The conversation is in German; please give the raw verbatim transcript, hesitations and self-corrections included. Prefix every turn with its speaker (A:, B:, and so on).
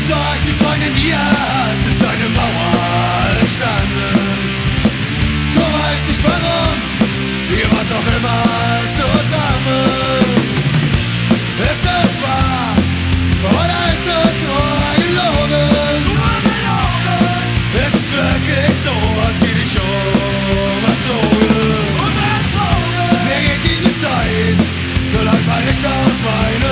A: Durch die Freundin hier ist eine Mauer entstanden. Du weißt nicht warum, ihr wart doch immer zusammen. Ist das wahr oder ist das nur gelogen? Ist es wirklich so, hat sie dich umerzogen? Mir geht diese Zeit nur lang mal nicht aus meinem